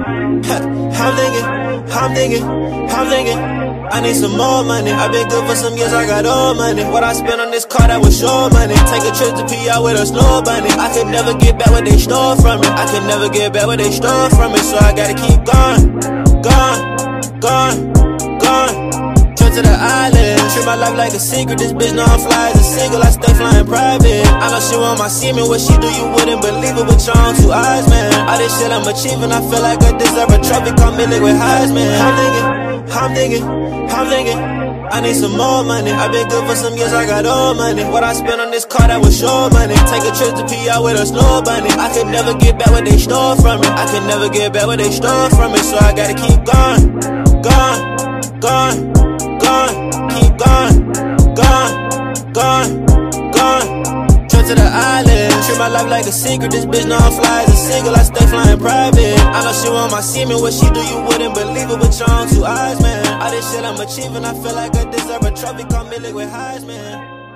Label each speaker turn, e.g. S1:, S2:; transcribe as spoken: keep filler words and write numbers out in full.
S1: I'm thinking, I'm thinking, I'm thinking I need some more money. I've been good for some years, I got all money. What I spent on this car, that was your money. Take a trip to P R with a snow bunny. I could never get back what they stole from me. I could never get back what they stole from me. So I gotta keep going, going, going, going. Trip to the island, treat my life like a secret. This bitch know I'm fly as a single, I stay flying private. I know she want my semen, what she do you wouldn't believe it with your own two eyes, man. All this shit I'm achieving, I feel like I deserve a trophy, call me liquid Heisman. I'm thinking, I'm thinking, I'm thinking I need some more money. I've been good for some years, I got all money. What I spent on this car, that was your money. Take a trip to P R with a snow bunny. I could never get back what they stole from me. I could never get back what they stole from me. So I gotta keep going, going, going, going. Keep going, going, going, going. Trip to the island, treat my life like a secret. This bitch know I'm fly as a single, I stay flying private. I know she want my semen, what she do you wouldn't believe it with your own two eyes, man. All this shit I'm achieving, I feel like I deserve a trophy, call me liquid Heisman.